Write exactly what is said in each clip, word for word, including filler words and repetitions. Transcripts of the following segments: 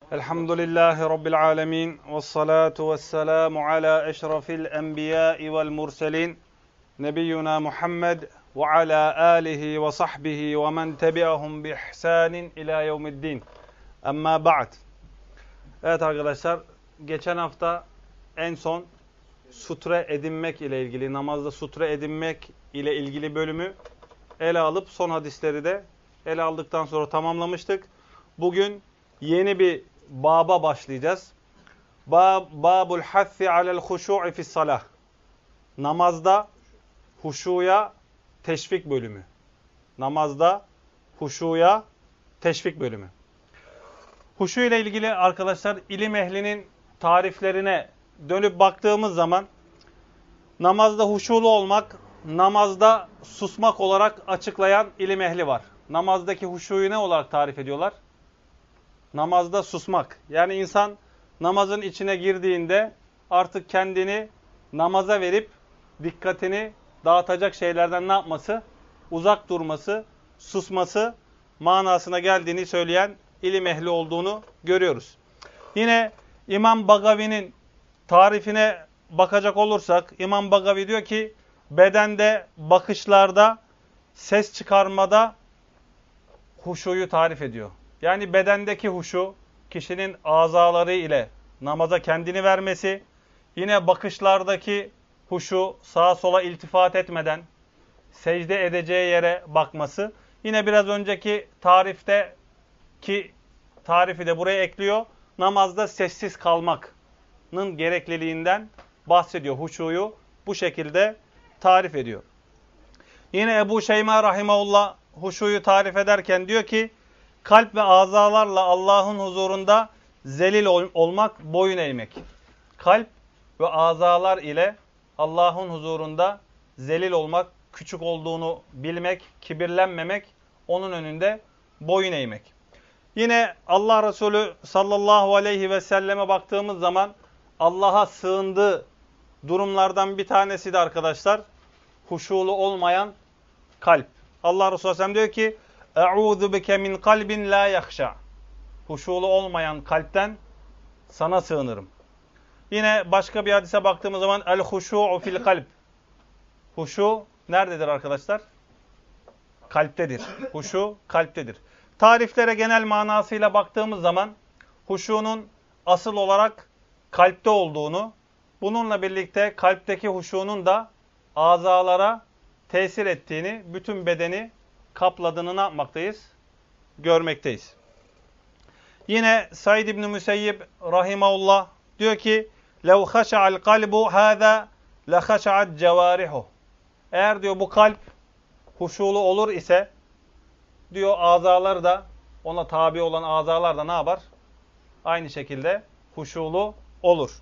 Elhamdülillahi Rabbil alemin. Vessalatu vesselamu ala eşrafil enbiya'i vel murselin. Nebiyyuna Muhammed ve ala alihi ve sahbihi ve men tebi'ahum bi ihsanin ila yevmiddin. Amma ba'd. Evet arkadaşlar, geçen hafta en son sutre edinmek ile ilgili, namazda sutre edinmek ile ilgili bölümü ele alıp son hadisleri de ele aldıktan sonra tamamlamıştık. Bugün yeni bir baba başlayacağız. Bab, babul hassi alel huşu'i fis salah. Namazda huşuya teşvik bölümü. Namazda huşuya teşvik bölümü. Huşu ile ilgili arkadaşlar ilim ehlinin tariflerine dönüp baktığımız zaman namazda huşulu olmak, namazda susmak olarak açıklayan ilim ehli var. Namazdaki huşuyu ne olarak tarif ediyorlar? Namazda susmak. Yani insan namazın içine girdiğinde artık kendini namaza verip dikkatini dağıtacak şeylerden ne yapması? Uzak durması, susması manasına geldiğini söyleyen ilim ehli olduğunu görüyoruz. Yine İmam Bagavi'nin tarifine bakacak olursak, İmam Bagavi diyor ki, bedende, bakışlarda, ses çıkarmada huşuyu tarif ediyor. Yani bedendeki huşu, kişinin azaları ile namaza kendini vermesi, yine bakışlardaki huşu, sağa sola iltifat etmeden secde edeceği yere bakması, yine biraz önceki tarifte ki tarifi de buraya ekliyor, namazda sessiz kalmanın gerekliliğinden bahsediyor. Huşuyu bu şekilde tarif ediyor. Yine Ebu Şeyma Rahimahullah huşuyu tarif ederken diyor ki, kalp ve azalarla Allah'ın huzurunda zelil ol olmak, boyun eğmek. Kalp ve azalar ile Allah'ın huzurunda zelil olmak, küçük olduğunu bilmek, kibirlenmemek, onun önünde boyun eğmek. Yine Allah Resulü sallallahu aleyhi ve selleme baktığımız zaman Allah'a sığındığı durumlardan bir tanesi de arkadaşlar huşulu olmayan kalp. Allah Resulü sallallahu aleyhi ve sellem diyor ki, "Eûzu bike min kalbin la yahşa." Huşulu olmayan kalpten sana sığınırım. Yine başka bir hadise baktığımız zaman el huşû'u fil kalb. Huşu nerededir arkadaşlar? Kalptedir. Huşu kalptedir. Tariflere genel manasıyla baktığımız zaman huşunun asıl olarak kalpte olduğunu, bununla birlikte kalpteki huşunun da azalara tesir ettiğini, bütün bedeni kapladığını ne yapmaktayız? Görmekteyiz. Yine Said İbn Müseyyib rahimahullah diyor ki, "Lev haşa'al kalbu hâzâ le haşa'at cevârihu." Eğer diyor bu kalp huşulu olur ise diyor azalar da, ona tabi olan azalar da ne yapar? Aynı şekilde huşulu olur.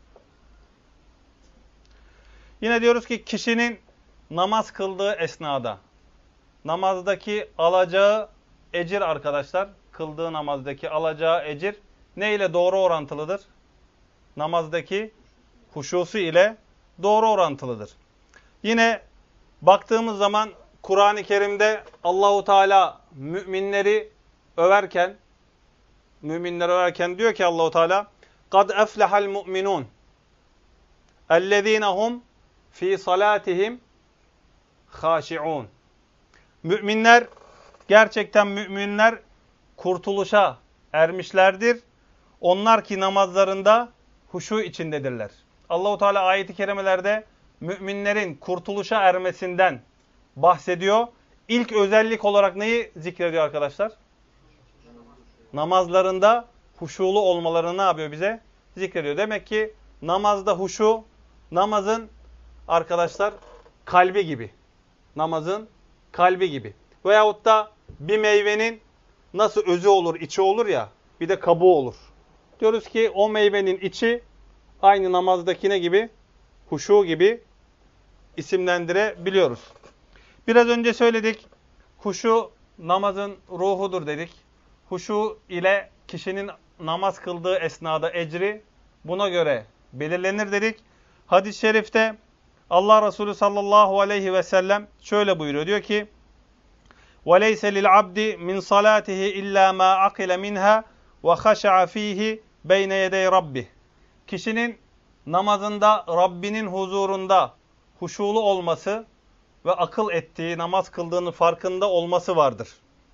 Yine diyoruz ki kişinin namaz kıldığı esnada namazdaki alacağı ecir arkadaşlar, kıldığı namazdaki alacağı ecir ne ile doğru orantılıdır? Namazdaki huşusu ile doğru orantılıdır. Yine baktığımız zaman Kur'an-ı Kerim'de Allahu Teala müminleri överken, müminleri överken diyor ki Allahu Teala, "Kad eflehal mu'minun ellezînehum fî salâtihim hâşi'ûn." Müminler, gerçekten müminler kurtuluşa ermişlerdir. Onlar ki namazlarında huşu içindedirler. Allahu Teala ayet-i kerimelerde müminlerin kurtuluşa ermesinden bahsediyor. İlk özellik olarak neyi zikrediyor arkadaşlar? Namazlarında huşulu olmalarını ne yapıyor bize? Zikrediyor. Demek ki namazda huşu, namazın arkadaşlar kalbi gibi. Namazın kalbi gibi. Veyahut da bir meyvenin nasıl özü olur, içi olur ya, bir de kabuğu olur. Diyoruz ki o meyvenin içi aynı namazdakine gibi, huşu gibi isimlendirebiliyoruz. Biraz önce söyledik, huşu namazın ruhudur dedik. Huşu ile kişinin namaz kıldığı esnada ecri buna göre belirlenir dedik. Hadis-i şerifte Allah Resulü sallallahu aleyhi ve sellem şöyle buyuruyor. Diyor ki, وَلَيْسَ لِلْعَبْدِ مِنْ صَلَاتِهِ إِلَّا مَا عَقِلَ مِنْهَا وَخَشَعَ ف۪يهِ بَيْنَ يَدَيْ رَبِّهِ Kişinin namazında Rabbinin huzurunda huşulu olması ve akıl ettiği, namaz kıldığını farkında olması vardır.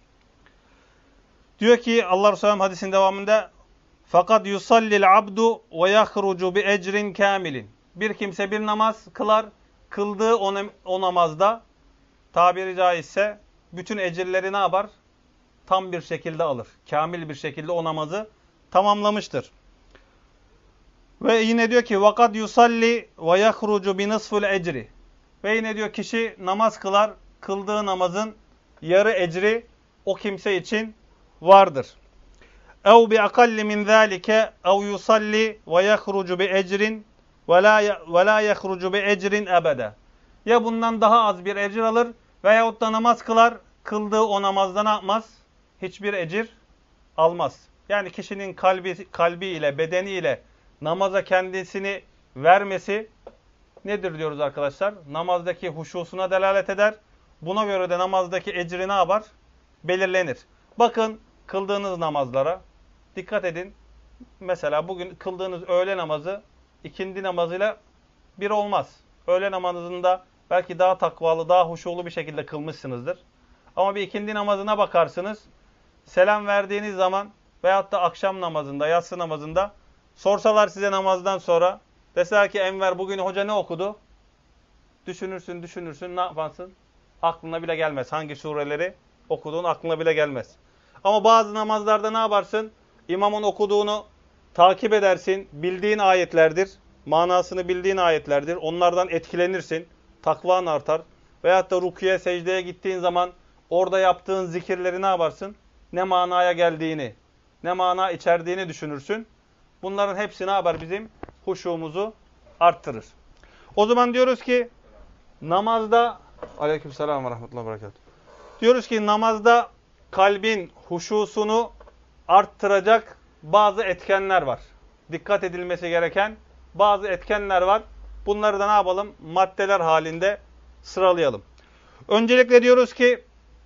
Diyor ki Allah Resulü hadisin devamında fakat yusallil abdu ve yahrucu bi ecrin kamilin. Bir kimse bir namaz kılar, kıldığı o, o namazda tabiri caizse bütün ecirleri ne yapar? Tam bir şekilde alır. Kamil bir şekilde o namazı tamamlamıştır. Ve yine diyor ki vakat yusalli ve yahrucu bi nisful ecri. Ve yine diyor kişi namaz kılar, kıldığı namazın yarı ecri o kimse için vardır. Ev bi akalli min zalike ev yusalli ve yahrucu bi ecrin ve la ve la yahrucu bi ecrin ebede. Ya bundan daha az bir ecir alır veyahut da namaz kılar, kıldığı o namazda ne yapmaz? Hiçbir ecir almaz. Yani kişinin kalbi kalbi ile, bedeni ile namaza kendisini vermesi nedir diyoruz arkadaşlar? Namazdaki huşusuna delalet eder. Buna göre de namazdaki ecri ne yapar? Belirlenir. Bakın kıldığınız namazlara dikkat edin. Mesela bugün kıldığınız öğle namazı ikindi namazıyla bir olmaz. Öğle namazında belki daha takvalı, daha huşulu bir şekilde kılmışsınızdır. Ama bir ikindi namazına bakarsınız. Selam verdiğiniz zaman veyahut da akşam namazında, yatsı namazında sorsalar size namazdan sonra deseler ki Enver bugün hoca ne okudu? Düşünürsün, düşünürsün, ne yaparsın? Aklına bile gelmez. Hangi sureleri okuduğun aklına bile gelmez. Ama bazı namazlarda ne yaparsın? İmamın okuduğunu takip edersin. Bildiğin ayetlerdir. Manasını bildiğin ayetlerdir. Onlardan etkilenirsin. Takvan artar. Veyahut da rüküye, secdeye gittiğin zaman orada yaptığın zikirleri ne yaparsın? Ne manaya geldiğini, ne mana içerdiğini düşünürsün. Bunların hepsi ne yapar bizim? Huşumuzu arttırır. O zaman diyoruz ki namazda aleykümselam ve rahmetullahi ve berekatuhu. Diyoruz ki namazda kalbin huşusunu arttıracak bazı etkenler var. Dikkat edilmesi gereken bazı etkenler var. Bunları da ne yapalım? Maddeler halinde sıralayalım. Öncelikle diyoruz ki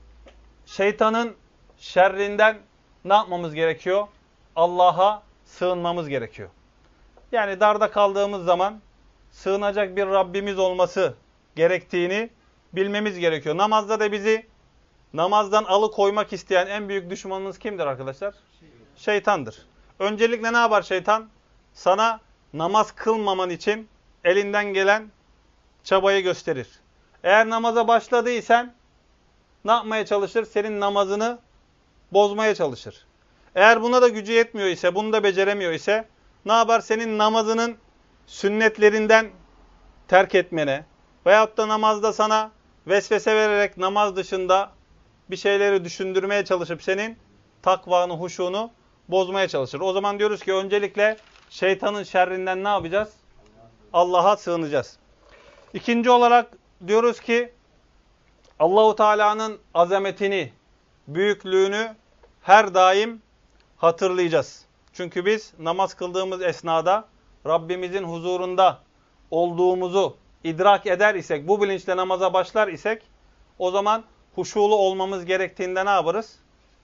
şeytanın şerrinden ne yapmamız gerekiyor? Allah'a sığınmamız gerekiyor. Yani darda kaldığımız zaman sığınacak bir Rabbimiz olması gerektiğini bilmemiz gerekiyor. Namazda da bizi namazdan alıkoymak isteyen en büyük düşmanımız kimdir arkadaşlar? Şeytandır. Öncelikle ne yapar şeytan? Sana namaz kılmaman için elinden gelen çabayı gösterir. Eğer namaza başladıysan ne yapmaya çalışır? Senin namazını bozmaya çalışır. Eğer buna da gücü yetmiyor ise, bunu da beceremiyor ise ne yapar? Senin namazının sünnetlerinden terk etmene veyahut da namazda sana vesvese vererek namaz dışında bir şeyleri düşündürmeye çalışıp senin takvanı, huşunu bozmaya çalışır. O zaman diyoruz ki öncelikle şeytanın şerrinden ne yapacağız? Allah'a sığınacağız. İkinci olarak diyoruz ki Allahu Teala'nın azametini, büyüklüğünü her daim hatırlayacağız. Çünkü biz namaz kıldığımız esnada Rabbimizin huzurunda olduğumuzu idrak eder isek, bu bilinçle namaza başlar isek o zaman huşulu olmamız gerektiğinde ne yaparız?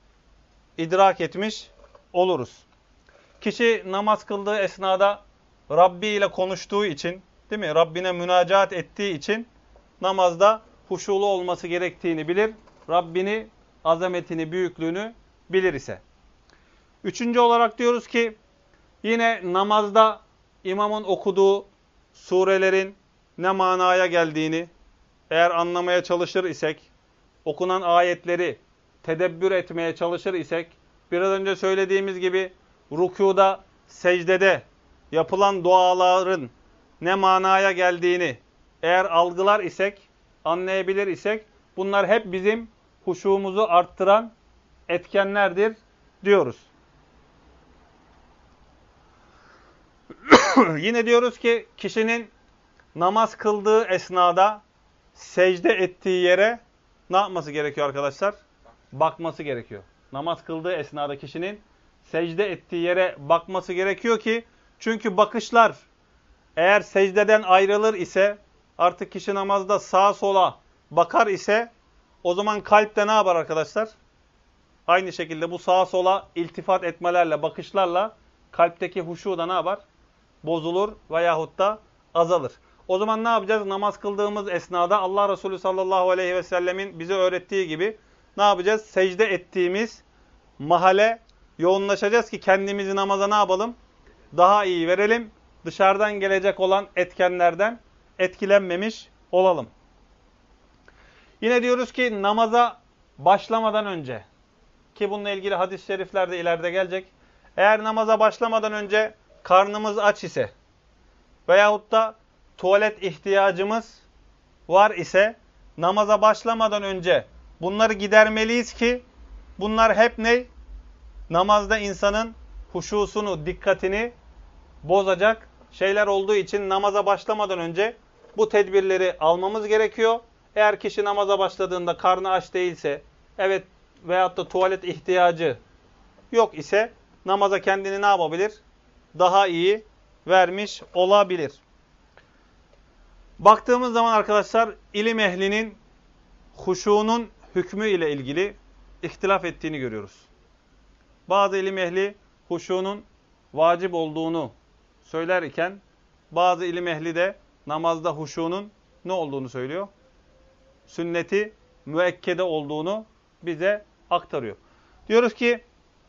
İdrak etmiş oluruz. Kişi namaz kıldığı esnada Rabbi ile konuştuğu için, değil mi? Rabbine münacaat ettiği için namazda huşulu olması gerektiğini bilir. Rabbini, azametini, büyüklüğünü bilir ise. Üçüncü olarak diyoruz ki yine namazda imamın okuduğu surelerin ne manaya geldiğini eğer anlamaya çalışır isek, okunan ayetleri tedebbür etmeye çalışır isek, biraz önce söylediğimiz gibi rükûda, secdede yapılan duaların ne manaya geldiğini eğer algılar isek, anlayabilir isek, bunlar hep bizim huşumuzu arttıran etkenlerdir diyoruz. Yine diyoruz ki kişinin namaz kıldığı esnada secde ettiği yere ne yapması gerekiyor arkadaşlar? Bakması gerekiyor. Namaz kıldığı esnada kişinin secde ettiği yere bakması gerekiyor ki çünkü bakışlar eğer secdeden ayrılır ise artık kişi namazda sağa sola bakar ise o zaman kalpte ne yapar arkadaşlar? Aynı şekilde bu sağa sola iltifat etmelerle, bakışlarla kalpteki huşu da ne yapar? Bozulur veyahut da azalır. O zaman ne yapacağız? Namaz kıldığımız esnada Allah Resulü sallallahu aleyhi ve sellemin bize öğrettiği gibi ne yapacağız? Secde ettiğimiz mahalle yoğunlaşacağız ki kendimizi namaza ne yapalım? Daha iyi verelim. Dışarıdan gelecek olan etkenlerden etkilenmemiş olalım. Yine diyoruz ki namaza başlamadan önce, ki bununla ilgili hadis-i şerifler de ileride gelecek. Eğer namaza başlamadan önce karnımız aç ise veyahut da tuvalet ihtiyacımız var ise namaza başlamadan önce bunları gidermeliyiz ki bunlar hep ne? Namazda insanın huşusunu, dikkatini bozacak şeyler olduğu için namaza başlamadan önce bu tedbirleri almamız gerekiyor. Eğer kişi namaza başladığında karnı aç değilse, evet veyahut da tuvalet ihtiyacı yok ise namaza kendini ne yapabilir? Daha iyi vermiş olabilir. Baktığımız zaman arkadaşlar ilim ehlinin huşunun hükmü ile ilgili ihtilaf ettiğini görüyoruz. Bazı ilim ehli huşunun vacip olduğunu söylerken bazı ilim ehli de namazda huşunun ne olduğunu söylüyor? Sünneti müekkede olduğunu bize aktarıyor. Diyoruz ki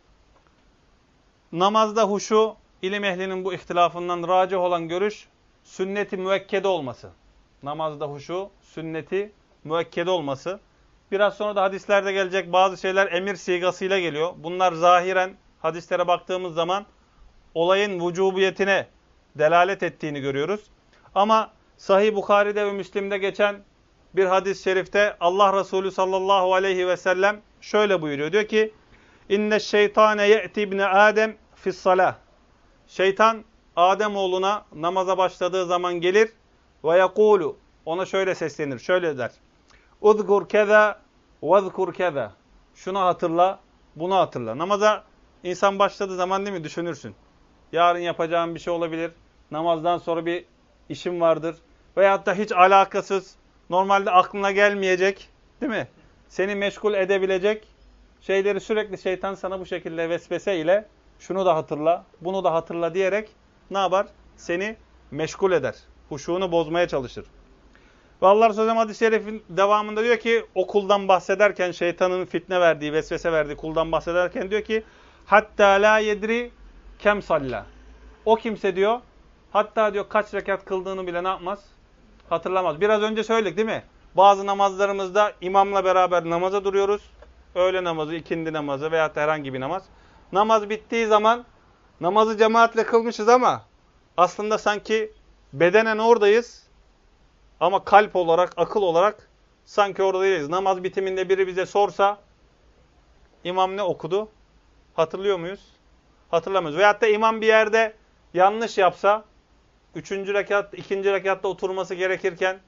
namazda huşu ilim ehlinin bu ihtilafından racih olan görüş sünneti müekkede olması. Namazda huşu sünneti müekkede olması. Biraz sonra da hadislerde gelecek bazı şeyler emir sigasıyla geliyor. Bunlar zahiren hadislere baktığımız zaman olayın vücubiyetine delalet ettiğini görüyoruz. Ama Sahih Bukhari'de ve Müslim'de geçen bir hadis-i şerifte Allah Resulü sallallahu aleyhi ve sellem şöyle buyuruyor. Diyor ki İnne şeytane ye'ti ibne Adem fissalah. Şeytan Adem oğluna namaza başladığı zaman gelir ve yekulu. Ona şöyle seslenir, şöyle der. Uzkur keza vezkur keza. Şunu hatırla, bunu hatırla. Namaza insan başladığı zaman değil mi düşünürsün. Yarın yapacağım bir şey olabilir. Namazdan sonra bir işim vardır. Veyahut da hiç alakasız, normalde aklına gelmeyecek, değil mi? Seni meşgul edebilecek şeyleri sürekli şeytan sana bu şekilde vesvese ile şunu da hatırla, bunu da hatırla diyerek ne yapar? Seni meşgul eder. Huşuğunu bozmaya çalışır. Ve Allah Resulü hadis-i şerifin devamında diyor ki o kuldan bahsederken şeytanın fitne verdiği, vesvese verdiği kuldan bahsederken diyor ki hatta la yedri kem salla. O kimse diyor hatta diyor kaç rekat kıldığını bile ne yapmaz? Hatırlamaz. Biraz önce söyledik değil mi? Bazı namazlarımızda imamla beraber namaza duruyoruz. Öğle namazı, ikindi namazı veyahut da herhangi bir namaz. Namaz bittiği zaman namazı cemaatle kılmışız ama aslında sanki bedenen oradayız ama kalp olarak, akıl olarak sanki orada değiliz. Namaz bitiminde biri bize sorsa imam ne okudu? Hatırlıyor muyuz? Hatırlamıyoruz. Veyahut da imam bir yerde yanlış yapsa üçüncü rekat, ikinci rekatta oturması gerekirken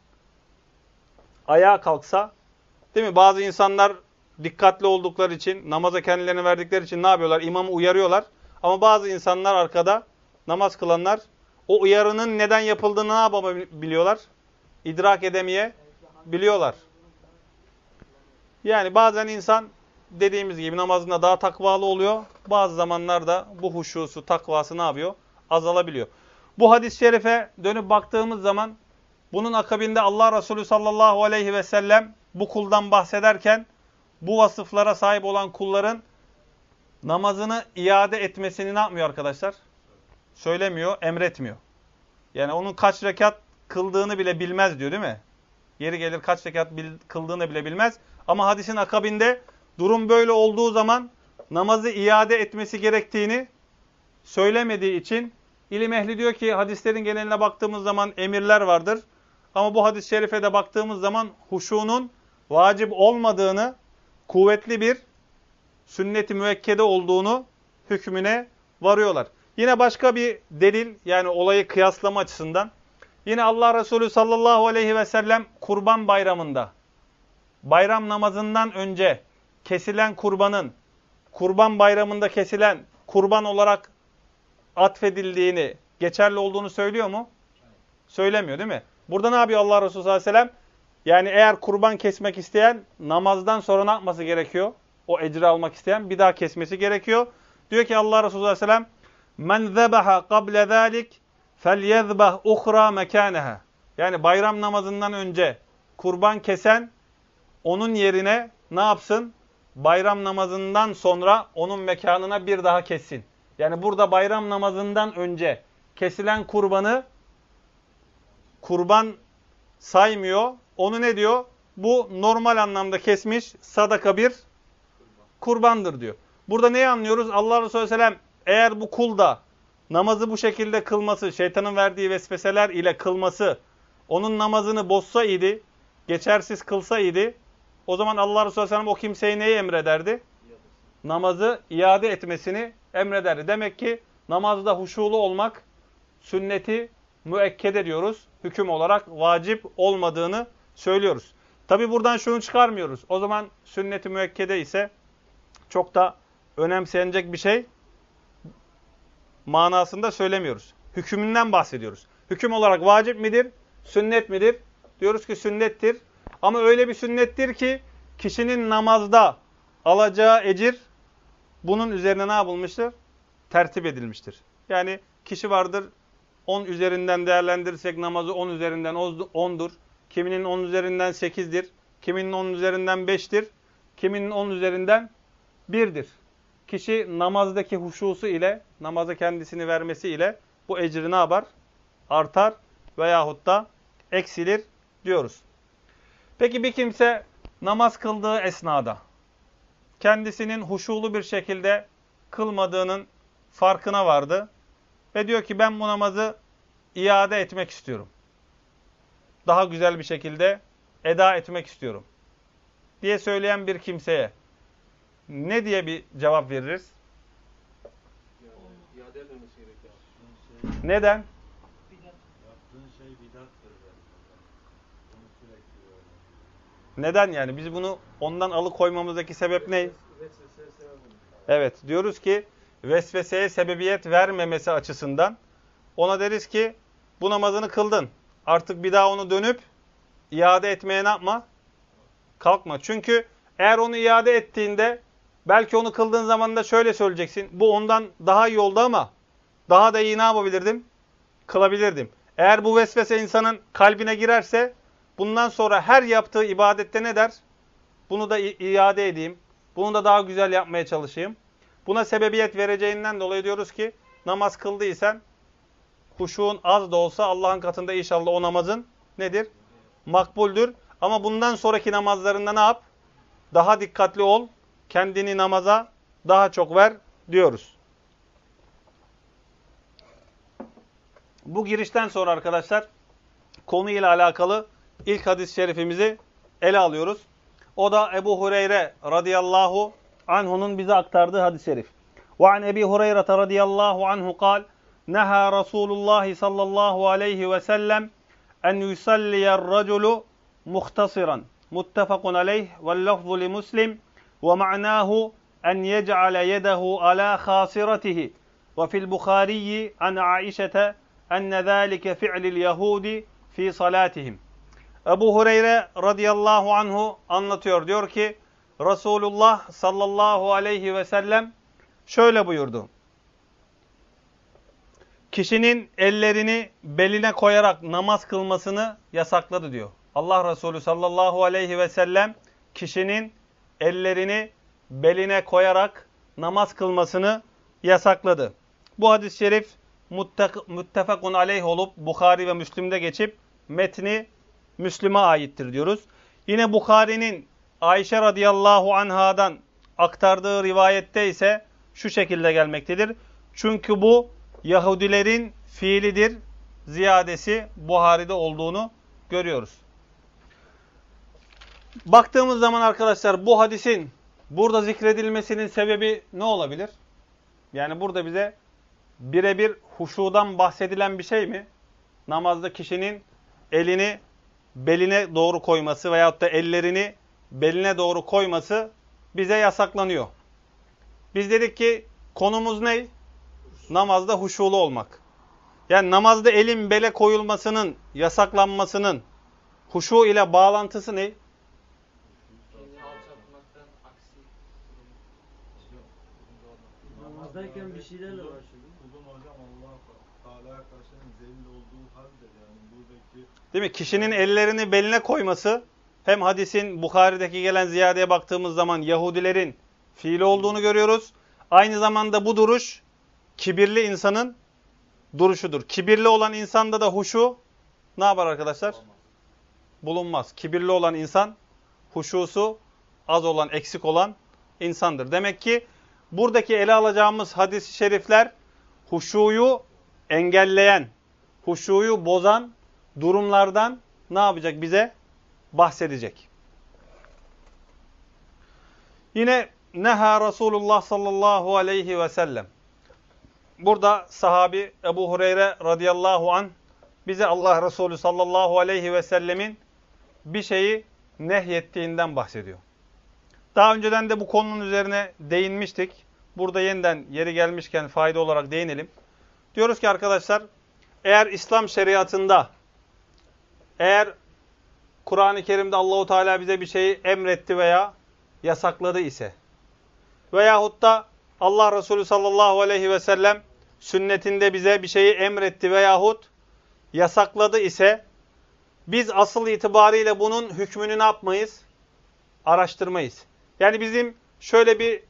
ayağa kalksa, değil mi? Bazı insanlar dikkatli oldukları için, namaza kendilerini verdikleri için ne yapıyorlar? İmamı uyarıyorlar. Ama bazı insanlar arkada, namaz kılanlar, o uyarının neden yapıldığını ne yapabiliyorlar? İdrak edemeye biliyorlar. Yani bazen insan dediğimiz gibi namazında daha takvalı oluyor. Bazı zamanlarda bu huşusu, takvası ne yapıyor? Azalabiliyor. Bu hadis-i şerife dönüp baktığımız zaman bunun akabinde Allah Resulü sallallahu aleyhi ve sellem bu kuldan bahsederken bu vasıflara sahip olan kulların namazını iade etmesini ne yapmıyor arkadaşlar? Söylemiyor, emretmiyor. Yani onun kaç rekat kıldığını bile bilmez diyor değil mi? Yeri gelir kaç rekat kıldığını bile bilmez. Ama hadisin akabinde durum böyle olduğu zaman namazı iade etmesi gerektiğini söylemediği için ilim ehli diyor ki hadislerin geneline baktığımız zaman emirler vardır. Ama bu hadis-i şerife de baktığımız zaman huşunun vacip olmadığını, kuvvetli bir sünnet-i müekkede olduğunu hükmüne varıyorlar. Yine başka bir delil, yani olayı kıyaslama açısından. Yine Allah Resulü sallallahu aleyhi ve sellem kurban bayramında, bayram namazından önce kesilen kurbanın, kurban bayramında kesilen kurban olarak atfedildiğini, geçerli olduğunu söylüyor mu? Söylemiyor değil mi? Burada ne yapıyor Allah Resulü sallallahu aleyhi ve sellem? Yani eğer kurban kesmek isteyen namazdan sonra ne yapması gerekiyor? o ecri almak isteyen bir daha kesmesi gerekiyor. Diyor ki Allah Resulü sallallahu aleyhi ve sellem men zebaha kable zalik felyezbah uhra mekâneha. Yani bayram namazından önce kurban kesen onun yerine ne yapsın? Bayram namazından sonra onun mekanına bir daha kessin. Yani burada bayram namazından önce kesilen kurbanı kurban saymıyor. Onu ne diyor? Bu normal anlamda kesmiş sadaka bir kurbandır diyor. Burada neyi anlıyoruz? Allah Resulü Aleyhisselam eğer bu kul da namazı bu şekilde kılması, şeytanın verdiği vesveseler ile kılması, onun namazını bozsa idi, geçersiz kılsa idi, o zaman Allah Resulü Aleyhisselam o kimseye neyi emrederdi? Namazı iade etmesini emrederdi. Demek ki namazda huşulu olmak sünneti müekkede diyoruz. Hüküm olarak vacip olmadığını söylüyoruz. Tabi buradan şunu çıkarmıyoruz. O zaman sünnet-i müekkede ise çok da önemsenecek bir şey manasında söylemiyoruz. Hükmünden bahsediyoruz. Hüküm olarak vacip midir? Sünnet midir? Diyoruz ki sünnettir. Ama öyle bir sünnettir ki kişinin namazda alacağı ecir bunun üzerine ne yapılmıştır? Tertip edilmiştir. Yani kişi vardır on üzerinden değerlendirirsek namazı on üzerinden ondur. Kiminin on üzerinden sekizdir. Kiminin on üzerinden beştir. Kiminin on üzerinden birdir. Kişi namazdaki huşusu ile, namaza kendisini vermesi ile bu ecri ne yapar? Artar veyahut da eksilir diyoruz. Peki bir kimse namaz kıldığı esnada kendisinin huşulu bir şekilde kılmadığının farkına vardı ve diyor ki ben bu namazı iade etmek istiyorum. Daha güzel bir şekilde eda etmek istiyorum diye söyleyen bir kimseye ne diye bir cevap veririz? İade etmemesi gerekiyor. Neden? Yaptığın şey bidattır. Neden yani? Biz bunu ondan alıkoymamızdaki sebep ne? Evet, diyoruz ki vesveseye sebebiyet vermemesi açısından ona deriz ki bu namazını kıldın. Artık bir daha onu dönüp iade etmeye ne yapma? Kalkma. Çünkü eğer onu iade ettiğinde belki onu kıldığın zaman da şöyle söyleyeceksin. Bu ondan daha iyi oldu ama daha da iyi ne yapabilirdim? Kılabilirdim. Eğer bu vesvese insanın kalbine girerse bundan sonra her yaptığı ibadette ne der? Bunu da iade edeyim. Bunu da daha güzel yapmaya çalışayım. Buna sebebiyet vereceğinden dolayı diyoruz ki namaz kıldıysan huşuğun az da olsa Allah'ın katında inşallah o namazın nedir? Makbuldür. Ama bundan sonraki namazlarında ne yap? Daha dikkatli ol. Kendini namaza daha çok ver diyoruz. Bu girişten sonra arkadaşlar konuyla alakalı ilk hadis-i şerifimizi ele alıyoruz. O da Ebu Hureyre radıyallahu anhu'nun bize aktardığı hadis-i şerif. Ve an Ebi Hureyre radıyallahu anhu kal: "Neha Rasulullah sallallahu aleyhi ve sellem en yusalliyer raculu muhtasiran." Muttefakun aleyh ve lafzu li Muslim ve ma'nahu en yec'ale yedehu ala khasiratihi. Ve fil Bukhari an Aişete enne zâlike fi'lil Yahudi fi salatihim. Ebu Hureyre radıyallahu anhu anlatıyor. Diyor ki Resulullah sallallahu aleyhi ve sellem şöyle buyurdu. Kişinin ellerini beline koyarak namaz kılmasını yasakladı diyor. Allah Resulü sallallahu aleyhi ve sellem kişinin ellerini beline koyarak namaz kılmasını yasakladı. Bu hadis-i şerif muttefakun aleyh olup Bukhari ve Müslim'de geçip metni Müslim'e aittir diyoruz. Yine Bukhari'nin Ayşe radıyallahu anhadan aktardığı rivayette ise şu şekilde gelmektedir. Çünkü bu Yahudilerin fiilidir ziyadesi Buhari'de olduğunu görüyoruz. Baktığımız zaman arkadaşlar bu hadisin burada zikredilmesinin sebebi ne olabilir? Yani burada bize birebir huşudan bahsedilen bir şey mi? Namazda kişinin elini beline doğru koyması veyahut da ellerini beline doğru koyması bize yasaklanıyor. Biz dedik ki konumuz ne? Namazda huşulu olmak. Yani namazda elin bele koyulmasının, yasaklanmasının huşu ile bağlantısı ne? kişilerle kulun, başlıyor. kulun hocam Allah Teala'ya karşı en zelil olduğu halde yani buradaki Değil mi? Kişinin ellerini beline koyması hem hadisin Bukhari'deki gelen ziyadeye baktığımız zaman Yahudilerin fiili olduğunu görüyoruz. Aynı zamanda bu duruş kibirli insanın duruşudur. Kibirli olan insanda da huşu ne yapar arkadaşlar? Bulunmaz. Kibirli olan insan huşusu az olan, eksik olan insandır. Demek ki buradaki ele alacağımız hadis-i şerifler huşuyu engelleyen, huşuyu bozan durumlardan ne yapacak bize? Bahsedecek. Yine neha Resulullah sallallahu aleyhi ve sellem. Burada sahabi Ebu Hureyre radıyallahu anh bize Allah Resulü sallallahu aleyhi ve sellemin bir şeyi nehyettiğinden bahsediyor. Daha önceden de bu konunun üzerine değinmiştik. Burada yeniden yeri gelmişken fayda olarak değinelim. Diyoruz ki arkadaşlar, eğer İslam şeriatında, eğer Kur'an-ı Kerim'de Allahu Teala bize bir şeyi emretti veya yasakladı ise veyahut da Allah Resulü sallallahu aleyhi ve sellem sünnetinde bize bir şeyi emretti veyahut yasakladı ise biz asıl itibariyle bunun hükmünü ne yapmayız? Araştırmayız. Yani bizim şöyle bir,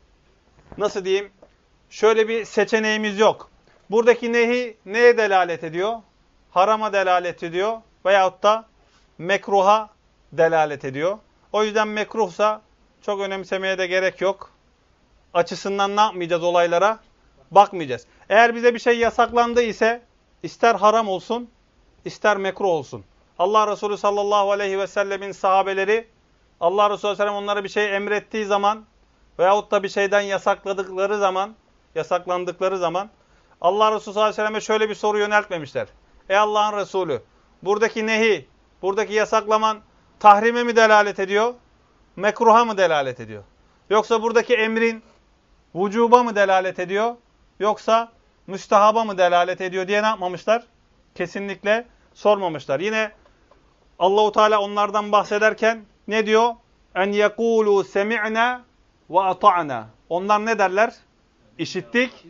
nasıl diyeyim, şöyle bir seçeneğimiz yok. Buradaki nehi neye delalet ediyor? Harama delalet ediyor veyahut da mekruha delalet ediyor. O yüzden mekruhsa çok önemsemeye de gerek yok. Açısından ne yapmayacağız olaylara? Bakmayacağız. Eğer bize bir şey yasaklandı ise ister haram olsun, ister mekruh olsun. Allah Resulü sallallahu aleyhi ve sellemin sahabeleri Allah Resulü sallallahu aleyhi ve sellem onlara bir şey emrettiği zaman veyahut da bir şeyden yasakladıkları zaman, yasaklandıkları zaman Allah Resulü sallallahu aleyhi ve selleme şöyle bir soru yöneltmemişler. Ey Allah'ın Resulü, buradaki nehi, buradaki yasaklaman tahrime mi delalet ediyor, mekruha mı delalet ediyor? Yoksa buradaki emrin vücuba mı delalet ediyor, yoksa müstehaba mı delalet ediyor diye ne yapmamışlar? Kesinlikle sormamışlar. Yine Allahu Teala onlardan bahsederken ne diyor? En yekulu semi'na ve ata'na. Onlar ne derler? İşittik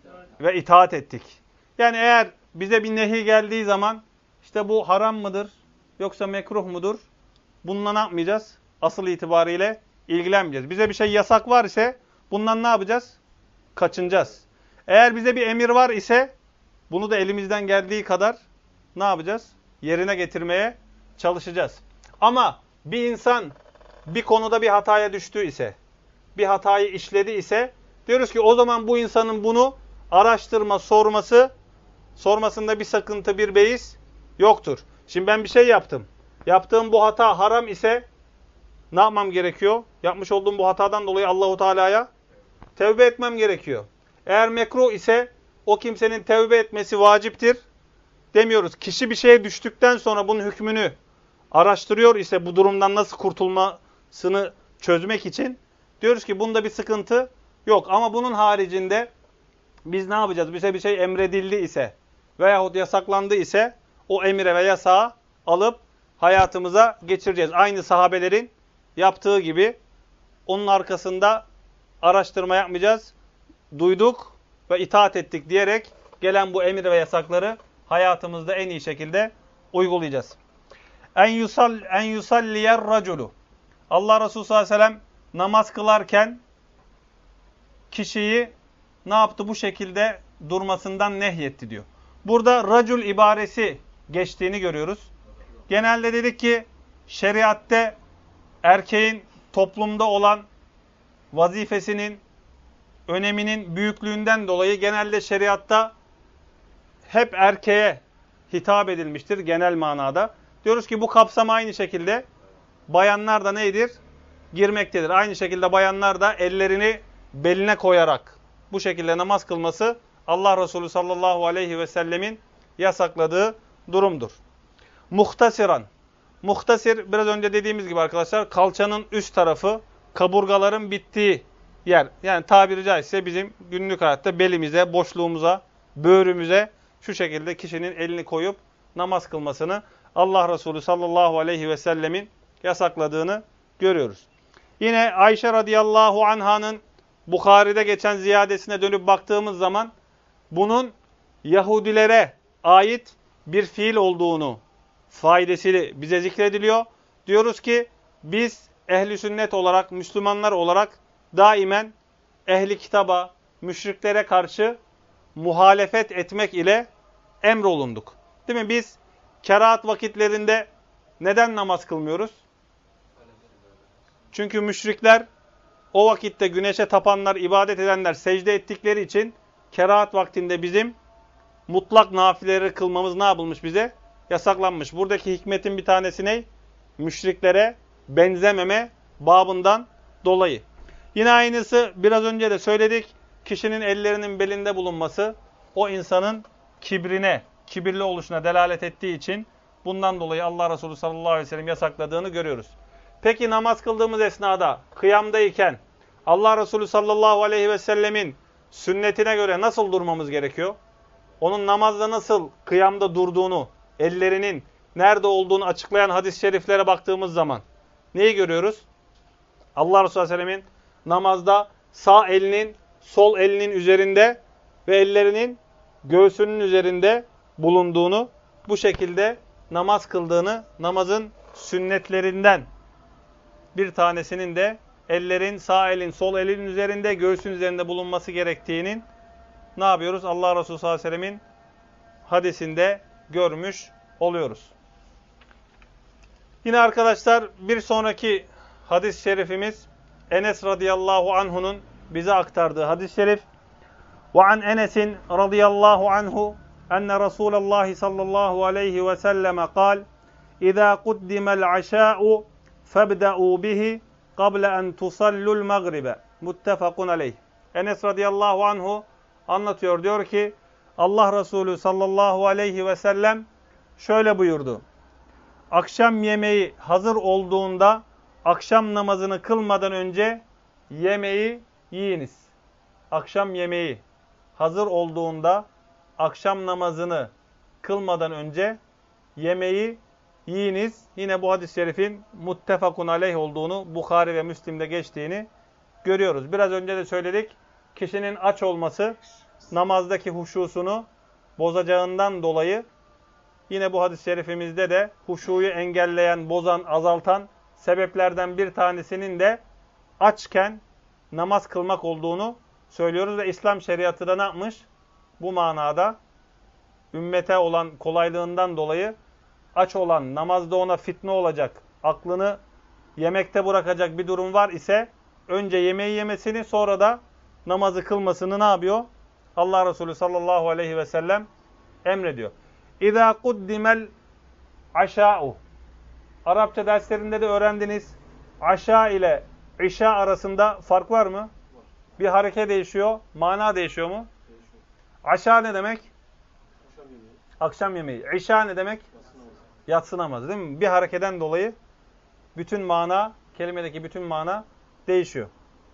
ve itaat ettik. Yani eğer bize bir nehi geldiği zaman işte bu haram mıdır yoksa mekruh mudur? Bununla ne yapmayacağız? Asıl itibariyle ilgilenmeyeceğiz. Bize bir şey yasak var ise bundan ne yapacağız? Kaçınacağız. Eğer bize bir emir var ise bunu da elimizden geldiği kadar ne yapacağız? Yerine getirmeye çalışacağız. Ama bir insan bir konuda bir hataya düştü ise, bir hatayı işledi ise diyoruz ki o zaman bu insanın bunu araştırma, sorması, sormasında bir sakıntı, bir beis yoktur. Şimdi ben bir şey yaptım. Yaptığım bu hata haram ise ne yapmam gerekiyor? Yapmış olduğum bu hatadan dolayı Allahu Teala'ya tevbe etmem gerekiyor. Eğer mekruh ise o kimsenin tevbe etmesi vaciptir demiyoruz. Kişi bir şeye düştükten sonra bunun hükmünü araştırıyor ise bu durumdan nasıl kurtulmasını çözmek için diyoruz ki bunda bir sıkıntı yok. Ama bunun haricinde biz ne yapacağız? Bize bir şey emredildi ise veyahut yasaklandı ise o emire ve yasağı alıp hayatımıza geçireceğiz. Aynı sahabelerin yaptığı gibi onun arkasında araştırma yapmayacağız. Duyduk ve itaat ettik diyerek gelen bu emir ve yasakları hayatımızda en iyi şekilde uygulayacağız. En yusall en yusalliyer raculu. Allah Resulü sallallahu aleyhi ve sellem namaz kılarken kişiyi ne yaptı? Bu şekilde durmasından nehyetti diyor. Burada racul ibaresi geçtiğini görüyoruz. Genelde dedik ki şeriatte erkeğin toplumda olan vazifesinin, öneminin büyüklüğünden dolayı genelde şeriatta hep erkeğe hitap edilmiştir genel manada. Diyoruz ki bu kapsama aynı şekilde bayanlar da neydir? Girmektedir. Aynı şekilde bayanlar da ellerini beline koyarak bu şekilde namaz kılması Allah Resulü sallallahu aleyhi ve sellemin yasakladığı durumdur. Muhtasiran. Muhtasir biraz önce dediğimiz gibi arkadaşlar kalçanın üst tarafı, kaburgaların bittiği yer. Yani tabiri caizse bizim günlük hayatta belimize, boşluğumuza, böğrümüze şu şekilde kişinin elini koyup namaz kılmasını Allah Resulü sallallahu aleyhi ve sellemin yasakladığını görüyoruz. Yine Ayşe radıyallahu anh'ın Bukhari'de geçen ziyadesine dönüp baktığımız zaman bunun Yahudilere ait bir fiil olduğunu faydasıyla bize zikrediliyor. Diyoruz ki biz ehli sünnet olarak, Müslümanlar olarak daimen ehli kitaba, müşriklere karşı muhalefet etmek ile emrolunduk. Değil mi? Biz kerahat vakitlerinde neden namaz kılmıyoruz? Çünkü müşrikler o vakitte güneşe tapanlar, ibadet edenler secde ettikleri için kerahat vaktinde bizim mutlak nafileleri kılmamız ne yapılmış bize? Yasaklanmış. Buradaki hikmetin bir tanesi ne? Müşriklere benzememe babından dolayı. Yine aynısı biraz önce de söyledik. Kişinin ellerinin belinde bulunması o insanın kibrine, kibirli oluşuna delalet ettiği için bundan dolayı Allah Resulü sallallahu aleyhi ve sellem yasakladığını görüyoruz. Peki namaz kıldığımız esnada, kıyamdayken Allah Resulü sallallahu aleyhi ve sellemin sünnetine göre nasıl durmamız gerekiyor? Onun namazda nasıl kıyamda durduğunu, ellerinin nerede olduğunu açıklayan hadis-i şeriflere baktığımız zaman neyi görüyoruz? Allah Resulü sallallahu aleyhi ve sellemin namazda sağ elinin sol elinin üzerinde ve ellerinin göğsünün üzerinde bulunduğunu, bu şekilde namaz kıldığını, namazın sünnetlerinden bir tanesinin de ellerin sağ elin sol elin üzerinde, göğsün üzerinde bulunması gerektiğinin ne yapıyoruz? Allah Resulü sallallahu aleyhi ve sellemin hadisinde görmüş oluyoruz. Yine arkadaşlar bir sonraki hadis-i şerifimiz Enes radıyallahu anhu'nun bize aktardığı hadis-i şerif. وعن أنس رضي الله عنه أن رسول الله صلى الله عليه وسلم قال إذا قدم العشاء فابدأوا به قبل أن تصلوا المغرب متفق عليه. Enes radıyallahu anhu anlatıyor, diyor ki Allah Resulü sallallahu aleyhi ve sellem şöyle buyurdu. Akşam yemeği hazır olduğunda akşam namazını kılmadan önce yemeği yiyiniz. Akşam yemeği hazır olduğunda akşam namazını kılmadan önce yemeği yiyiniz. Yine bu hadis-i şerifin muttefakun aleyh olduğunu, Bukhari ve Müslim'de geçtiğini görüyoruz. Biraz önce de söyledik. Kişinin aç olması namazdaki huşusunu bozacağından dolayı yine bu hadis-i şerifimizde de huşuyu engelleyen, bozan, azaltan sebeplerden bir tanesinin de açken namaz kılmak olduğunu söylüyoruz ve İslam şeriatı da ne yapmış? Bu manada ümmete olan kolaylığından dolayı aç olan, namazda ona fitne olacak, aklını yemekte bırakacak bir durum var ise önce yemeği yemesini, sonra da namazı kılmasını ne yapıyor? Allah Resulü sallallahu aleyhi ve sellem emrediyor. İzâ kuddimel aşâ'u. Arapça derslerinde de öğrendiniz. Aşa ile işa arasında fark var mı? Var. Bir hareke değişiyor. Mana değişiyor mu? Değişiyor. Aşa ne demek? Akşam yemeği. Akşam yemeği. İşa ne demek? Yatsı namazı. Yatsı namazı, değil mi? Bir harekeden dolayı bütün mana, kelimedeki bütün mana değişiyor.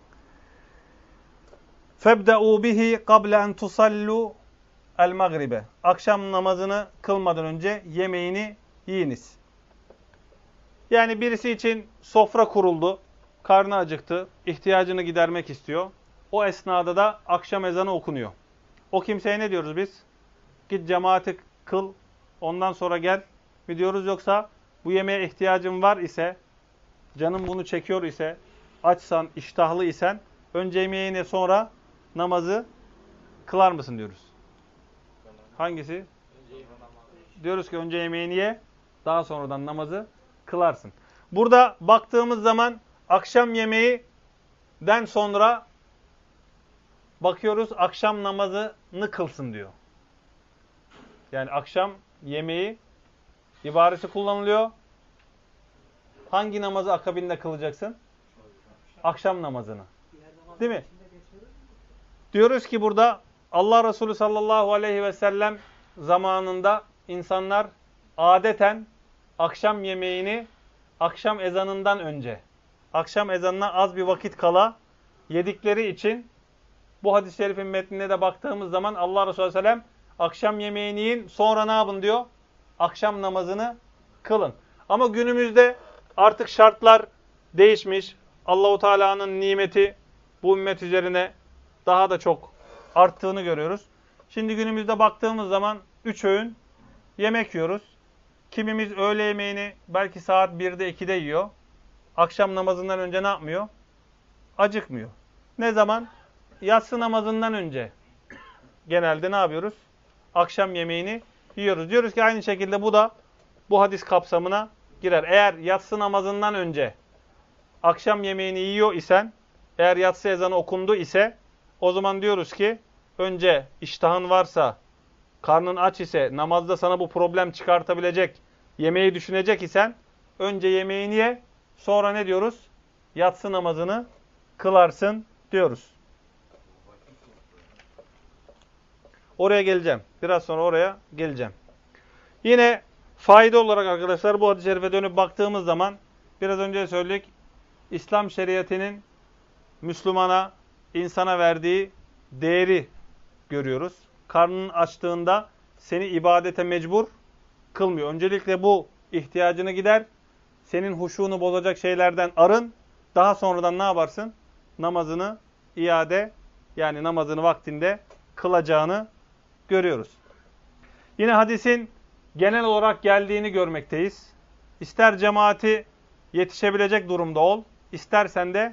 فَبْدَعُوا بِهِ قَبْلَ اَنْ تُصَلُّوا الْمَغْرِبَ. Akşam namazını kılmadan önce yemeğini yiyiniz. Yani birisi için sofra kuruldu, karnı acıktı, ihtiyacını gidermek istiyor. O esnada da akşam ezanı okunuyor. O kimseye ne diyoruz biz? Git cemaati kıl, ondan sonra gel mi diyoruz, yoksa bu yemeğe ihtiyacın var ise, canın bunu çekiyor ise, açsan, iştahlı isen, önce yemeğini sonra namazı kılar mısın diyoruz. Hangisi? Diyoruz ki önce yemeğini ye, daha sonradan namazı kılarsın. Burada baktığımız zaman akşam yemeğinden sonra bakıyoruz akşam namazını kılsın diyor. Yani akşam yemeği ibaresi kullanılıyor. Hangi namazı akabinde kılacaksın? Akşam namazını. Değil mi? Diyoruz ki burada Allah Resulü sallallahu aleyhi ve sellem zamanında insanlar adeten akşam yemeğini akşam ezanından önce, akşam ezanına az bir vakit kala yedikleri için bu hadis-i şerifin metnine de baktığımız zaman Allah Resulü sallallahu aleyhi ve sellem akşam yemeğini yiyin, sonra ne yapın diyor? Akşam namazını kılın. Ama günümüzde artık şartlar değişmiş. Allahu Teala'nın nimeti bu ümmet üzerine daha da çok arttığını görüyoruz. Şimdi günümüzde baktığımız zaman üç öğün yemek yiyoruz. Kimimiz öğle yemeğini belki saat birde ikide yiyor. Akşam namazından önce ne yapmıyor? Acıkmıyor. Ne zaman? Yatsı namazından önce genelde ne yapıyoruz? Akşam yemeğini yiyoruz. Diyoruz ki aynı şekilde bu da bu hadis kapsamına girer. Eğer yatsı namazından önce akşam yemeğini yiyor isen, eğer yatsı ezanı okundu ise o zaman diyoruz ki önce iştahın varsa, karnın aç ise, namazda sana bu problem çıkartabilecek, yemeği düşünecek isen önce yemeğini ye, sonra ne diyoruz? Yatsı namazını kılarsın diyoruz. Oraya geleceğim. Biraz sonra oraya geleceğim. Yine fayda olarak arkadaşlar bu hadis-i şerife dönüp baktığımız zaman biraz önce söyledik. İslam şeriatının Müslümana, insana verdiği değeri görüyoruz. Karnının açtığında seni ibadete mecbur kılmıyor. Öncelikle bu ihtiyacını gider. Senin huşunu bozacak şeylerden arın. Daha sonradan ne yaparsın? Namazını iade, yani namazını vaktinde kılacağını görüyoruz. Yine hadisin genel olarak geldiğini görmekteyiz. İster cemaati yetişebilecek durumda ol, istersen de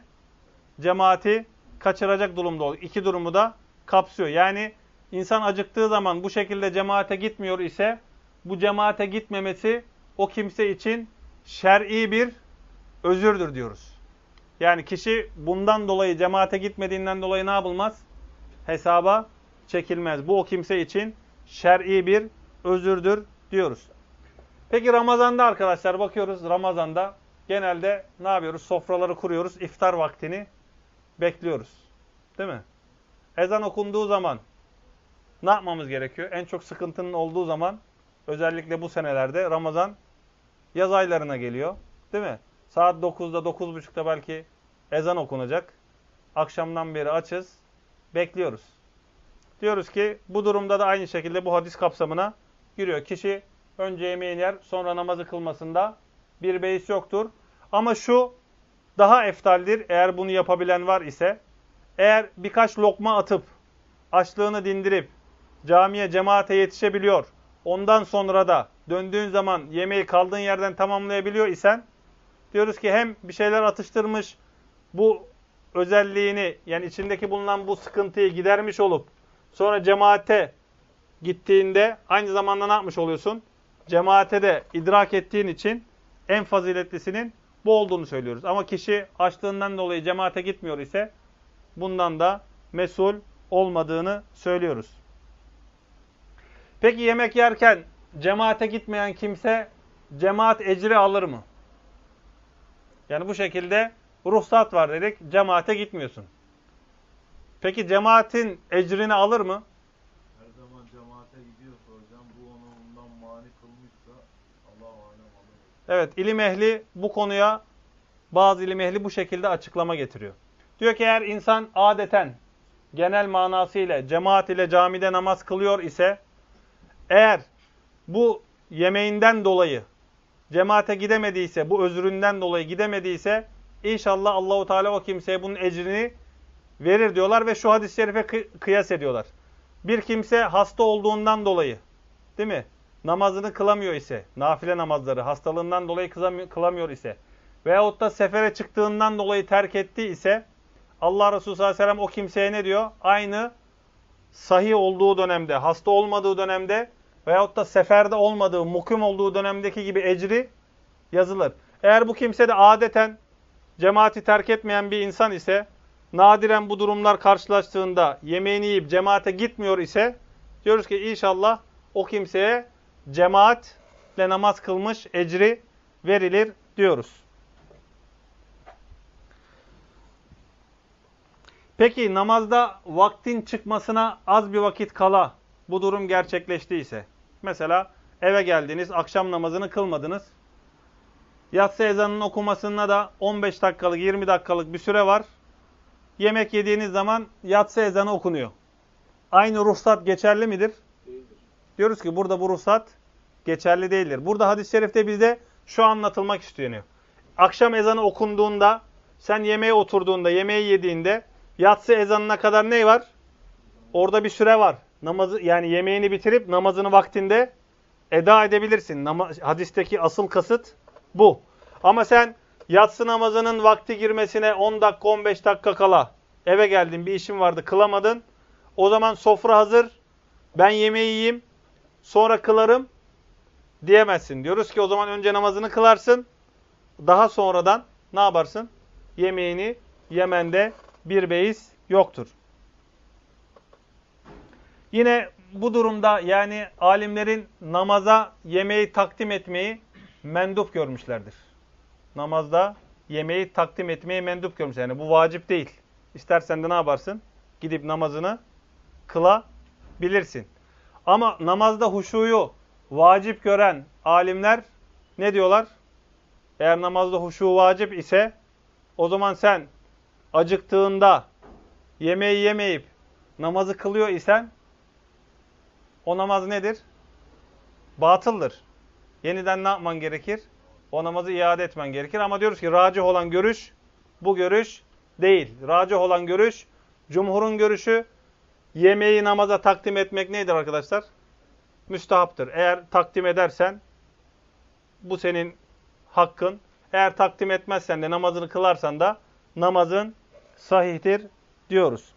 cemaati kaçıracak durumda ol. İki durumu da kapsıyor. Yani insan acıktığı zaman bu şekilde cemaate gitmiyor ise bu cemaate gitmemesi o kimse için şer'i bir özürdür diyoruz. Yani kişi bundan dolayı cemaate gitmediğinden dolayı ne yapılmaz? Hesaba çekilmez. Bu o kimse için şer'i bir özürdür diyoruz. Peki Ramazan'da arkadaşlar bakıyoruz, Ramazan'da genelde ne yapıyoruz? Sofraları kuruyoruz, iftar vaktini bekliyoruz. Değil mi? Ezan okunduğu zaman ne yapmamız gerekiyor? En çok sıkıntının olduğu zaman özellikle bu senelerde Ramazan yaz aylarına geliyor. Değil mi? Saat dokuzda, dokuz buçukta belki ezan okunacak. Akşamdan beri açız, bekliyoruz. Diyoruz ki bu durumda da aynı şekilde bu hadis kapsamına giriyor. Kişi önce yemeğini yer, sonra namazı kılmasında bir beis yoktur. Ama şu daha eftaldir eğer bunu yapabilen var ise. Eğer birkaç lokma atıp, açlığını dindirip, camiye, cemaate yetişebiliyor, ondan sonra da döndüğün zaman yemeği kaldığın yerden tamamlayabiliyor isen, diyoruz ki hem bir şeyler atıştırmış, bu özelliğini, yani içindeki bulunan bu sıkıntıyı gidermiş olup, sonra cemaate gittiğinde aynı zamanda ne yapmış oluyorsun? Cemaate de idrak ettiğin için en faziletlisinin bu olduğunu söylüyoruz. Ama kişi açlığından dolayı cemaate gitmiyor ise bundan da mesul olmadığını söylüyoruz. Peki yemek yerken cemaate gitmeyen kimse cemaat ecri alır mı? Yani bu şekilde ruhsat var dedik, cemaate gitmiyorsun. Peki cemaatin ecrini alır mı? Her zaman cemaate gidiyorsa hocam, bu onu ondan mani kılmışsa Allah-u alem alır. Evet, ilim ehli bu konuya, bazı ilim ehli bu şekilde açıklama getiriyor. Diyor ki eğer insan adeten, genel manasıyla cemaat ile camide namaz kılıyor ise, eğer bu yemeğinden dolayı cemaate gidemediyse, bu özründen dolayı gidemediyse, inşallah Allahu Teala o kimseye bunun ecrini verir diyorlar ve şu hadis-i şerife kıyas ediyorlar. Bir kimse hasta olduğundan dolayı, değil mi? Namazını kılamıyor ise, nafile namazları hastalığından dolayı kılamıyor ise veyahut da sefere çıktığından dolayı terk etti ise, Allah Resulü sallallahu aleyhi ve sellem o kimseye ne diyor? Aynı sahih olduğu dönemde, hasta olmadığı dönemde veyahut da seferde olmadığı, mukim olduğu dönemdeki gibi ecri yazılır. Eğer bu kimse de adeten cemaati terk etmeyen bir insan ise, nadiren bu durumlar karşılaştığında yemeğini yiyip cemaate gitmiyor ise, diyoruz ki inşallah o kimseye cemaatle namaz kılmış ecri verilir diyoruz. Peki namazda vaktin çıkmasına az bir vakit kala bu durum gerçekleştiyse, mesela eve geldiniz, akşam namazını kılmadınız, yatsı ezanının okumasına da on beş dakikalık, yirmi dakikalık bir süre var. Yemek yediğiniz zaman yatsı ezanı okunuyor. Aynı ruhsat geçerli midir? Değildir. Diyoruz ki burada bu ruhsat geçerli değildir. Burada hadis-i şerifte bizde şu anlatılmak isteniyor. Akşam ezanı okunduğunda, sen yemeğe oturduğunda, yemeği yediğinde Yatsı ezanına kadar ne var? Orada bir süre var. Namazı, yani yemeğini bitirip namazını vaktinde eda edebilirsin. Nama, hadisteki asıl kasıt bu. Ama sen yatsı namazının vakti girmesine on dakika on beş dakika kala eve geldin, bir işin vardı, kılamadın. O zaman sofra hazır, ben yemeği yiyeyim, sonra kılarım diyemezsin. Diyoruz ki o zaman önce namazını kılarsın, daha sonradan ne yaparsın? Yemeğini yemende bir beis yoktur. Yine bu durumda yani alimlerin namaza yemeği takdim etmeyi mendup görmüşlerdir. Namazda yemeği takdim etmeyi mendup görmüşler. Yani bu vacip değil. İstersen de ne yaparsın? Gidip namazını kılabilirsin. Ama namazda huşuyu vacip gören alimler ne diyorlar? Eğer namazda huşu vacip ise o zaman sen acıktığında yemeği yemeyip namazı kılıyor isen o namaz nedir? Batıldır. Yeniden ne yapman gerekir? O namazı iade etmen gerekir. Ama diyoruz ki racih olan görüş bu görüş değil. Racih olan görüş, cumhurun görüşü, yemeği namaza takdim etmek nedir arkadaşlar? Müstahaptır. Eğer takdim edersen bu senin hakkın. Eğer takdim etmezsen de namazını kılarsan da namazın sahihtir diyoruz.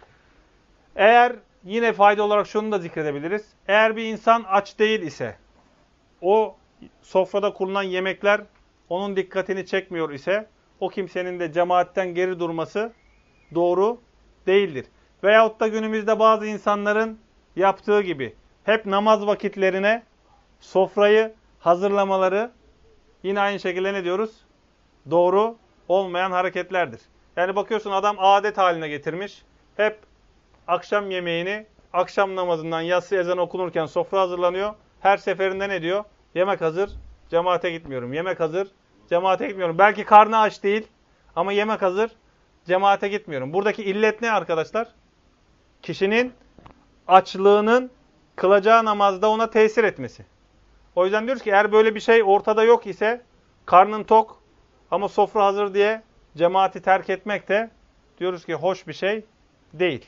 Eğer yine fayda olarak şunu da zikredebiliriz. Eğer bir insan aç değil ise, o sofrada kurulan yemekler onun dikkatini çekmiyor ise, o kimsenin de cemaatten geri durması doğru değildir. Veyahut da günümüzde bazı insanların yaptığı gibi hep namaz vakitlerine sofrayı hazırlamaları yine aynı şekilde ne diyoruz? Doğru olmayan hareketlerdir. Yani bakıyorsun adam adet haline getirmiş. Hep akşam yemeğini akşam namazından yatsı ezanı okunurken sofra hazırlanıyor. Her seferinde ne diyor? Yemek hazır, cemaate gitmiyorum. Yemek hazır, cemaate gitmiyorum. Belki karnı aç değil ama yemek hazır, cemaate gitmiyorum. Buradaki illet ne arkadaşlar? Kişinin açlığının kılacağı namazda ona tesir etmesi. O yüzden diyoruz ki eğer böyle bir şey ortada yok ise karnın tok ama sofra hazır diye cemaati terk etmek de diyoruz ki hoş bir şey değil.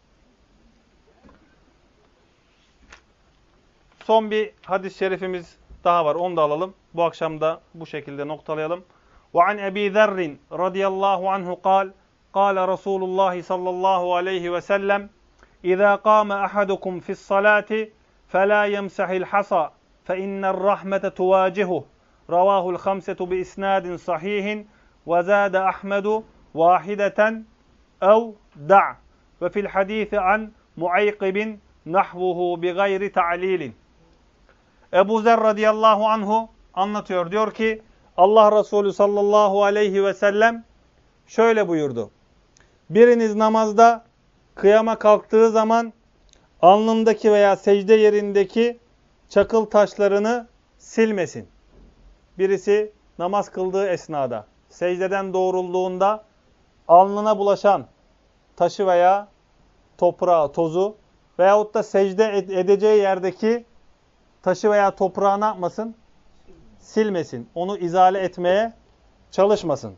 Son bir hadis-i şerifimiz daha var. Onu da alalım. Bu akşam da bu şekilde noktalayalım. وَعَنْ أَب۪ي ذَرٍّ رَضِيَ اللّٰهُ عَنْهُ قَالَ قَالَ رَسُولُ اللّٰهِ صَلَّى اللّٰهُ عَلَيْهِ وَسَلَّمْ اِذَا قَامَ أَحَدُكُمْ فِي الصَّلَاةِ فَلَا يَمْسَحِ الْحَصَى فَإِنَّ الرَّحْمَةَ تُوَاجِهُهُ رواه الخمسة بإسناد صحيح وزاد أحمد واحدة أو دع وفي الحديث عن معيقب نحوه بغير تعليل. Ebu Zer radıyallahu anhu anlatıyor. Diyor ki Allah Resulü sallallahu aleyhi ve sellem şöyle buyurdu. Biriniz namazda kıyama kalktığı zaman alnındaki veya secde yerindeki çakıl taşlarını silmesin. Birisi namaz kıldığı esnada secdeden doğrulduğunda alnına bulaşan taşı veya toprağı, tozu veyahut da secde edeceği yerdeki taşı veya toprağı ne yapmasın? Silmesin. Onu izale etmeye çalışmasın.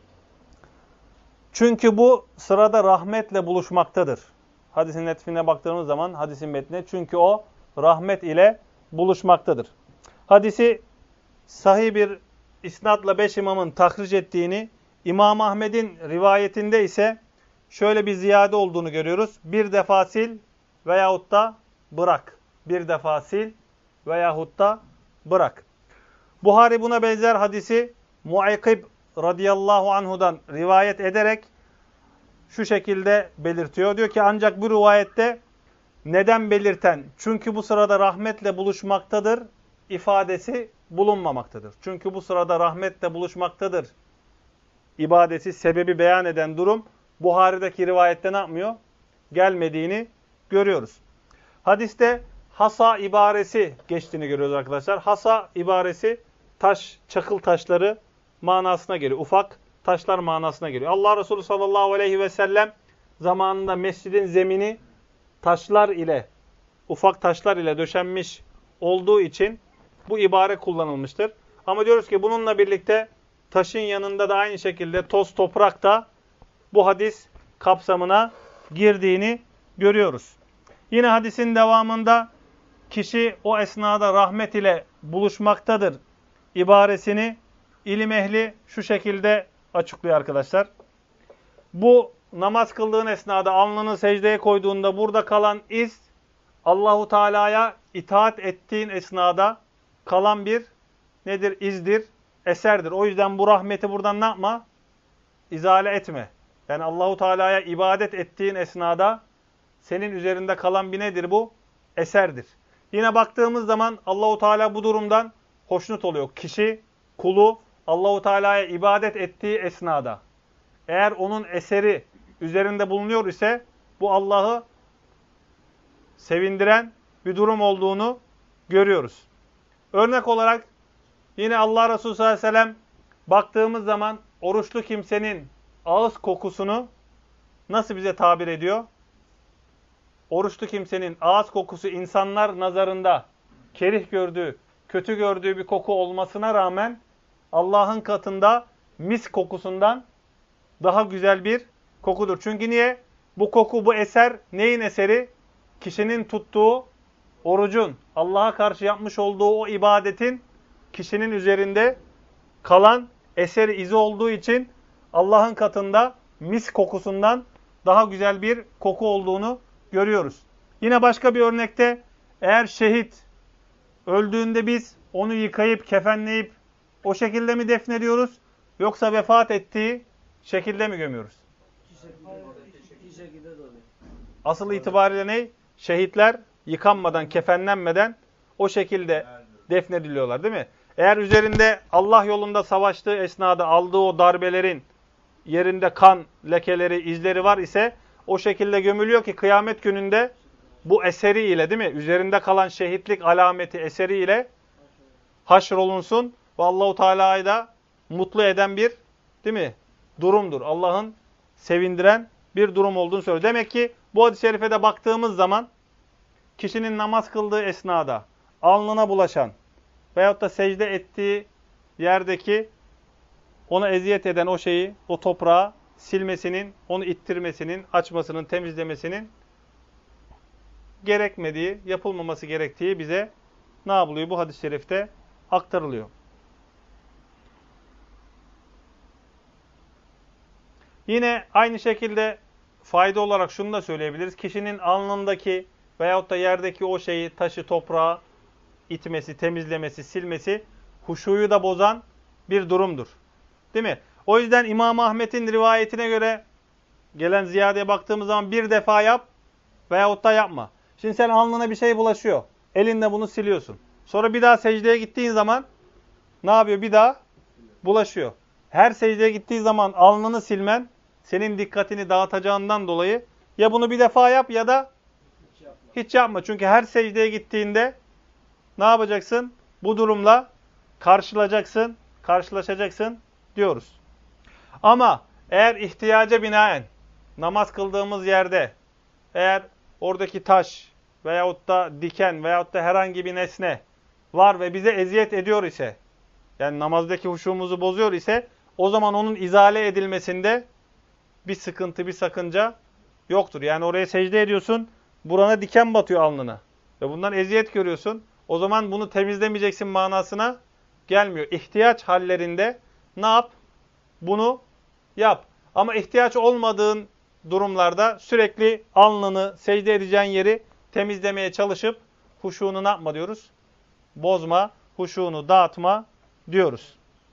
Çünkü bu sırada rahmetle buluşmaktadır. Hadisin netfine baktığımız zaman hadisin metnine çünkü o rahmet ile buluşmaktadır. Hadisi sahih bir isnatla beş imamın tahric ettiğini, İmam Ahmed'in rivayetinde ise şöyle bir ziyade olduğunu görüyoruz. Bir defa sil veyahut da bırak. Bir defa sil veyahut da bırak. Buhari buna benzer hadisi Muaykib radıyallahu anhudan rivayet ederek şu şekilde belirtiyor. Diyor ki ancak bu rivayette neden belirten, çünkü bu sırada rahmetle buluşmaktadır ifadesi bulunmamaktadır. Çünkü bu sırada rahmetle buluşmaktadır ibadesi, sebebi beyan eden durum Buhari'deki rivayette ne yapmıyor? Gelmediğini görüyoruz. Hadiste hasa ibaresi geçtiğini görüyoruz arkadaşlar. Hasa ibaresi taş, çakıl taşları manasına geliyor. Ufak taşlar manasına geliyor. Allah Resulü sallallahu aleyhi ve sellem zamanında mescidin zemini taşlar ile, ufak taşlar ile döşenmiş olduğu için bu ibare kullanılmıştır. Ama diyoruz ki bununla birlikte taşın yanında da aynı şekilde toz toprak da bu hadis kapsamına girdiğini görüyoruz. Yine hadisin devamında kişi o esnada rahmet ile buluşmaktadır ibaresini ilim ehli şu şekilde açıklıyor arkadaşlar. Bu namaz kıldığın esnada alnını secdeye koyduğunda burada kalan iz Allahu Teala'ya itaat ettiğin esnada kalan bir nedir? İzdir, eserdir. O yüzden bu rahmeti buradan ne yapma? İzale etme. Yani Allahu Teala'ya ibadet ettiğin esnada senin üzerinde kalan bir nedir bu? Eserdir. Yine baktığımız zaman Allahu Teala bu durumdan hoşnut oluyor. Kişi, kulu Allahu Teala'ya ibadet ettiği esnada eğer onun eseri üzerinde bulunuyor ise bu Allah'ı sevindiren bir durum olduğunu görüyoruz. Örnek olarak yine Allah Resulü sallallahu aleyhi ve sellem baktığımız zaman oruçlu kimsenin ağız kokusunu nasıl bize tabir ediyor? Oruçlu kimsenin ağız kokusu insanlar nazarında kerih gördüğü, kötü gördüğü bir koku olmasına rağmen Allah'ın katında mis kokusundan daha güzel bir kokudur. Çünkü niye? Bu koku, bu eser neyin eseri? Kişinin tuttuğu orucun, Allah'a karşı yapmış olduğu o ibadetin kişinin üzerinde kalan eseri, izi olduğu için Allah'ın katında mis kokusundan daha güzel bir koku olduğunu görüyoruz. Yine başka bir örnekte eğer şehit öldüğünde biz onu yıkayıp, kefenleyip o şekilde mi defnediyoruz yoksa vefat ettiği şekilde mi gömüyoruz? Asıl itibariyle ne? Şehitler yıkanmadan, kefenlenmeden o şekilde defnediliyorlar değil mi? Eğer üzerinde Allah yolunda savaştığı esnada aldığı o darbelerin yerinde kan lekeleri, izleri var ise o şekilde gömülüyor ki kıyamet gününde bu eseriyle değil mi? Üzerinde kalan şehitlik alameti eseriyle haşrolunsun ve Allahu Teala'yı da mutlu eden bir değil mi? Durumdur. Allah'ın sevindiren bir durum olduğunu söylüyor. Demek ki bu hadis-i şerife de baktığımız zaman kişinin namaz kıldığı esnada alnına bulaşan veyahut da secde ettiği yerdeki ona eziyet eden o şeyi, o toprağı silmesinin, onu ittirmesinin, açmasının, temizlemesinin gerekmediği, yapılmaması gerektiği bize ne yapılıyor? Bu hadis-i şerifte aktarılıyor. Yine aynı şekilde fayda olarak şunu da söyleyebiliriz. Kişinin alnındaki veyahut da yerdeki o şeyi, taşı, toprağı itmesi, temizlemesi, silmesi huşuyu da bozan bir durumdur. Değil mi? O yüzden İmam Ahmet'in rivayetine göre gelen ziyadeye baktığımız zaman bir defa yap veyahut da yapma. Şimdi sen alnına bir şey bulaşıyor. Elinle bunu siliyorsun. Sonra bir daha secdeye gittiğin zaman ne yapıyor? Bir daha bulaşıyor. Her secdeye gittiği zaman alnını silmen senin dikkatini dağıtacağından dolayı ya bunu bir defa yap ya da hiç yapma. Hiç yapma. Çünkü her secdeye gittiğinde ne yapacaksın? Bu durumla karşılaşacaksın, karşılaşacaksın diyoruz. Ama eğer ihtiyaca binaen namaz kıldığımız yerde eğer oradaki taş veyahut da diken veyahut da herhangi bir nesne var ve bize eziyet ediyor ise, yani namazdaki huşumuzu bozuyor ise o zaman onun izale edilmesinde bir sıkıntı, bir sakınca yoktur. Yani oraya secde ediyorsun, burana diken batıyor alnına ve bundan eziyet görüyorsun. O zaman bunu temizlemeyeceksin manasına gelmiyor. İhtiyaç hallerinde ne yap? Bunu yap. Ama ihtiyaç olmadığın durumlarda sürekli alnını, secde edeceğin yeri temizlemeye çalışıp huşuğunu ne yapma diyoruz? Bozma, huşuğunu dağıtma diyoruz.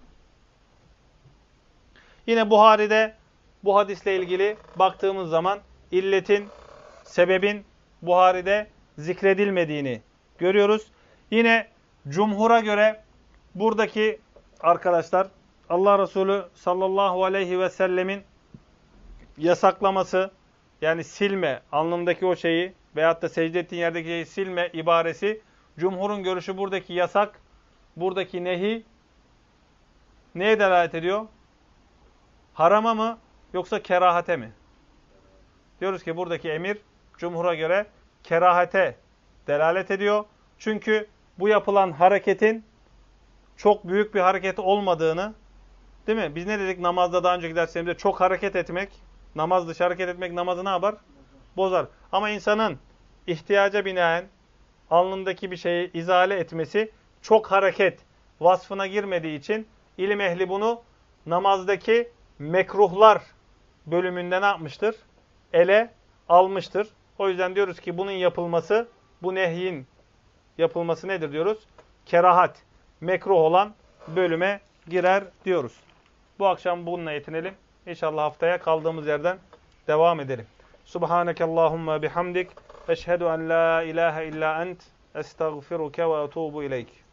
Yine Buhari'de bu hadisle ilgili baktığımız zaman illetin, sebebin Buhari'de zikredilmediğini görüyoruz. Yine cumhura göre buradaki arkadaşlar Allah Resulü sallallahu aleyhi ve sellemin yasaklaması, yani silme, alnındaki o şeyi veyahut da secde ettiğin yerdeki şeyi silme ibaresi, cumhurun görüşü buradaki yasak, buradaki nehi neye delalet ediyor? Harama mı yoksa kerahate mi? Diyoruz ki buradaki emir cumhura göre kerahate delalet ediyor. Çünkü bu yapılan hareketin çok büyük bir hareket olmadığını, değil mi? Biz ne dedik namazda daha önceki derslerimizde? Çok hareket etmek Namaz dışı hareket etmek namazı ne yapar? Bozar. Ama insanın ihtiyaca binaen alnındaki bir şeyi izale etmesi çok hareket vasfına girmediği için ilim ehli bunu namazdaki mekruhlar bölümünde ne yapmıştır? Ele almıştır. O yüzden diyoruz ki bunun yapılması, bu nehyin yapılması nedir diyoruz? Kerahat, mekruh olan bölüme girer diyoruz. Bu akşam bununla yetinelim. İnşallah haftaya kaldığımız yerden devam edelim. Subhanekallahumma bihamdik. Eşhedü en la ilahe illa ent. Estağfiruke ve etubu ileyk.